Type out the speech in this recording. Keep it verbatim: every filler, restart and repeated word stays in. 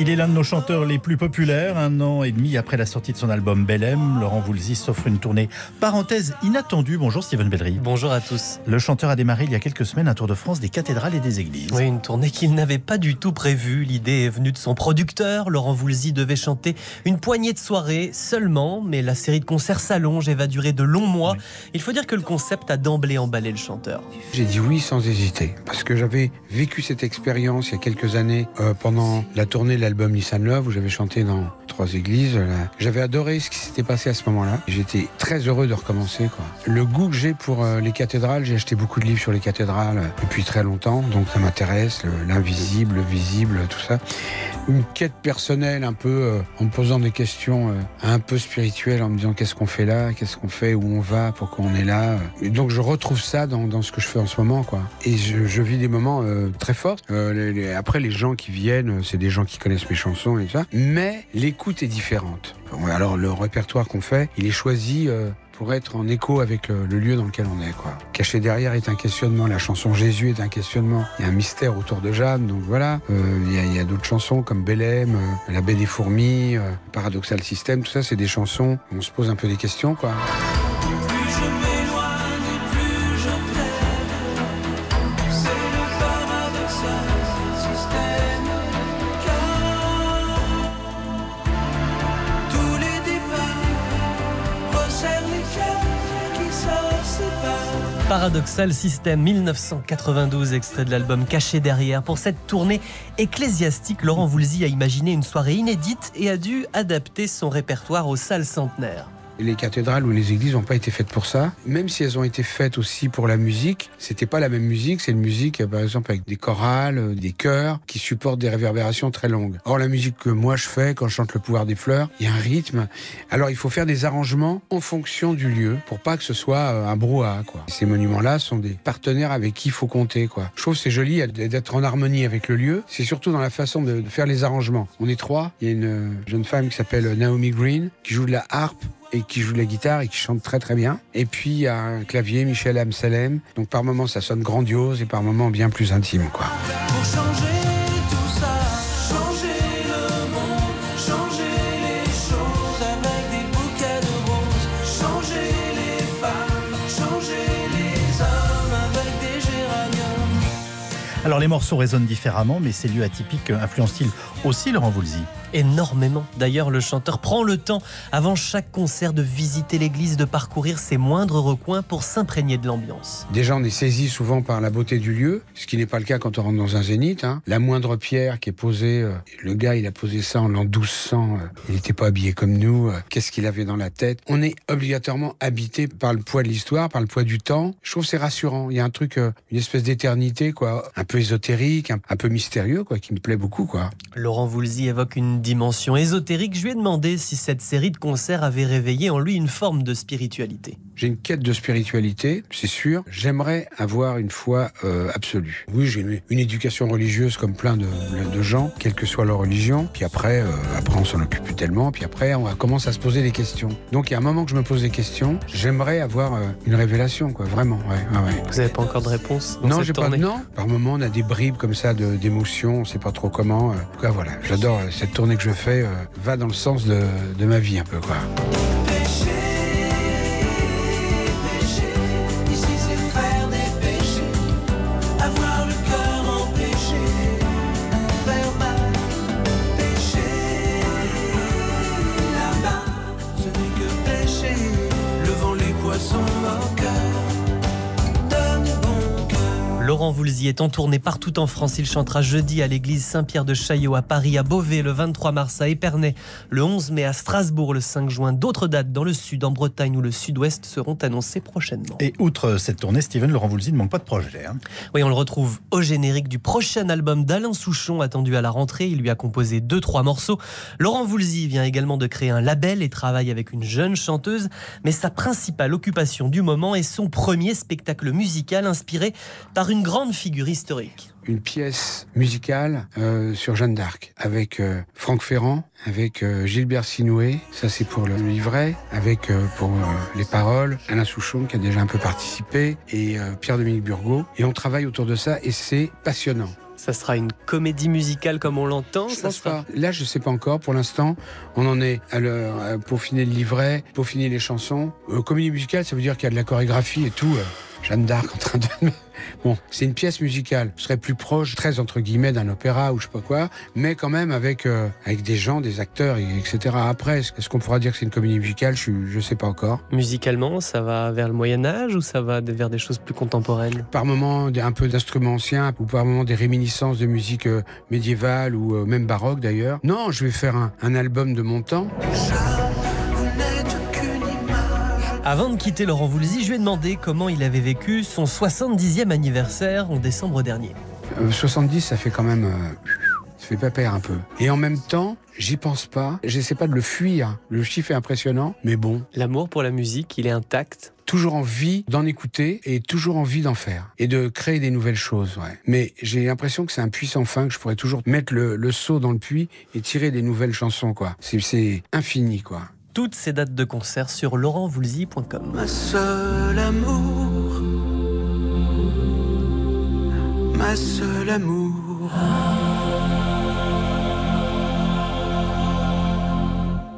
Il est l'un de nos chanteurs les plus populaires. Un an et demi après la sortie de son album Bellem, Laurent Voulzy s'offre une tournée parenthèse inattendue. Bonjour Steven Bellery. Bonjour à tous. Le chanteur a démarré il y a quelques semaines un tour de France des cathédrales et des églises. Oui, une tournée qu'il n'avait pas du tout prévue. L'idée est venue de son producteur. Laurent Voulzy devait chanter une poignée de soirées seulement, mais la série de concerts s'allonge et va durer de longs mois. Oui. Il faut dire que le concept a d'emblée emballé le chanteur. J'ai dit oui sans hésiter, parce que j'avais vécu cette expérience il y a quelques années euh, pendant la tournée de l'album Nissan Love, où j'avais chanté dans trois églises. Là. J'avais adoré ce qui s'était passé à ce moment-là. J'étais très heureux de recommencer, quoi. Le goût que j'ai pour euh, les cathédrales, j'ai acheté beaucoup de livres sur les cathédrales euh, depuis très longtemps, donc ça m'intéresse, le, l'invisible, le visible, tout ça. Une quête personnelle un peu euh, en me posant des questions euh, un peu spirituelles, en me disant qu'est-ce qu'on fait là, qu'est-ce qu'on fait, où on va, pourquoi on est là. Et donc je retrouve ça dans, dans ce que je fais en ce moment, quoi. Et je, je vis des moments euh, très forts. Euh, les, les, après les gens qui viennent, c'est des gens qui connaissent mes chansons et tout ça, mais l'écoute est différente. Alors le répertoire qu'on fait, il est choisi euh, pour être en écho avec le, le lieu dans lequel on est, quoi. Caché derrière est un questionnement, la chanson Jésus est un questionnement. Il y a un mystère autour de Jeanne, donc voilà. Euh, il y a, il y a d'autres chansons comme Bellem, euh, La baie des fourmis, euh, Paradoxal System, tout ça c'est des chansons où on se pose un peu des questions, quoi. Paradoxal System, dix-neuf cent quatre-vingt-douze, extrait de l'album Caché derrière. Pour cette tournée ecclésiastique, Laurent Voulzy a imaginé une soirée inédite et a dû adapter son répertoire aux salles centenaires. Les cathédrales ou les églises n'ont pas été faites pour ça. Même si elles ont été faites aussi pour la musique, c'était pas la même musique. C'est une musique, par exemple, avec des chorales, des chœurs, qui supportent des réverbérations très longues. Or, la musique que moi je fais, quand je chante Le pouvoir des fleurs, il y a un rythme. Alors, il faut faire des arrangements en fonction du lieu, pour pas que ce soit un brouhaha, quoi. Ces monuments-là sont des partenaires avec qui il faut compter, quoi. Je trouve que c'est joli d'être en harmonie avec le lieu. C'est surtout dans la façon de faire les arrangements. On est trois. Il y a une jeune femme qui s'appelle Naomi Green, qui joue de la harpe et qui joue de la guitare et qui chante très très bien. Et puis il y a un clavier, Michel Amsalem. Donc par moments ça sonne grandiose et par moments bien plus intime, quoi. Pour changer tout ça, changer le monde, changer les choses avec des bouquets de roses, changer les femmes, changer les hommes avec des géraniums. Alors les morceaux résonnent différemment, mais ces lieux atypiques influencent-ils aussi Laurent Voulzy ? Énormément. D'ailleurs, le chanteur prend le temps, avant chaque concert, de visiter l'église, de parcourir ses moindres recoins pour s'imprégner de l'ambiance. Déjà, on est saisi souvent par la beauté du lieu, ce qui n'est pas le cas quand on rentre dans un zénith, hein. La moindre pierre qui est posée, euh, le gars, il a posé ça en l'an douze cents, euh, il n'était pas habillé comme nous, euh, qu'est-ce qu'il avait dans la tête. On est obligatoirement habité par le poids de l'histoire, par le poids du temps. Je trouve que c'est rassurant. Il y a un truc, euh, une espèce d'éternité, quoi, un peu ésotérique, un, un peu mystérieux, quoi, qui me plaît beaucoup, quoi. Laurent Voulzy évoque une dimension ésotérique. Je lui ai demandé si cette série de concerts avait réveillé en lui une forme de spiritualité. J'ai une quête de spiritualité, c'est sûr. J'aimerais avoir une foi euh, absolue. Oui, j'ai une, une éducation religieuse comme plein de, de gens, quelle que soit leur religion. Puis après, euh, après on s'en occupe plus tellement. Puis après, on commence à se poser des questions. Donc il y a un moment que je me pose des questions. J'aimerais avoir euh, une révélation, quoi, vraiment. Ouais, ouais, ouais. Vous n'avez pas encore de réponse dans non, cette j'ai tournée? pas. Non. Par moments, on a des bribes comme ça de, d'émotions. On sait pas trop comment. En tout cas, voilà. J'adore euh, cette tournée que je fais. Euh, va dans le sens de, de ma vie un peu, quoi. Laurent Voulzy est en tournée partout en France. Il chantera jeudi à l'église Saint-Pierre de Chaillot à Paris, à Beauvais le vingt-trois mars, à Épernay le onze mai, à Strasbourg le cinq juin. D'autres dates dans le sud, en Bretagne ou le sud-ouest seront annoncées prochainement. Et outre cette tournée, Steven, Laurent Voulzy ne manque pas de projet, hein. Oui, on le retrouve au générique du prochain album d'Alain Souchon, attendu à la rentrée. Il lui a composé deux, trois morceaux. Laurent Voulzy vient également de créer un label et travaille avec une jeune chanteuse. Mais sa principale occupation du moment est son premier spectacle musical inspiré par une grande figure historique. Une pièce musicale euh, sur Jeanne d'Arc avec euh, Franck Ferrand, avec euh, Gilbert Sinoué, ça c'est pour le livret, avec euh, pour euh, les paroles, Alain Souchon qui a déjà un peu participé et euh, Pierre-Dominique Burgot. Et on travaille autour de ça et c'est passionnant. Ça sera une comédie musicale comme on l'entend, Je ça pense sera... pas. Là, je sais pas encore. Pour l'instant, on en est à, le, à peaufiner le livret, peaufiner les chansons. Euh, comédie musicale, ça veut dire qu'il y a de la chorégraphie et tout. Euh, Jeanne d'Arc en train de... Bon, c'est une pièce musicale. Je serais plus proche, très entre guillemets, d'un opéra ou je sais pas quoi, mais quand même avec, euh, avec des gens, des acteurs, et, etc. Après, est-ce qu'on pourra dire que c'est une comédie musicale? Je, je sais pas encore. Musicalement, ça va vers le Moyen-Âge ou ça va vers des choses plus contemporaines? Par moments, un peu d'instruments anciens, ou par moments des réminiscences de musique euh, médiévale ou euh, même baroque d'ailleurs. Non, je vais faire un, un album de mon temps. Avant de quitter Laurent Voulzy, je lui ai demandé comment il avait vécu son soixante-dixième anniversaire en décembre dernier. Euh, soixante-dix, ça fait quand même... Euh, ça fait pépère un peu. Et en même temps, j'y pense pas. J'essaie pas de le fuir. Le chiffre est impressionnant, mais bon. L'amour pour la musique, il est intact. Toujours envie d'en écouter et toujours envie d'en faire. Et de créer des nouvelles choses, ouais. Mais j'ai l'impression que c'est un puits sans fin, que je pourrais toujours mettre le, le seau dans le puits et tirer des nouvelles chansons, quoi. C'est, c'est infini, quoi. Toutes ces dates de concert sur laurent voulzy point com. Ma seule amour, ma seule amour.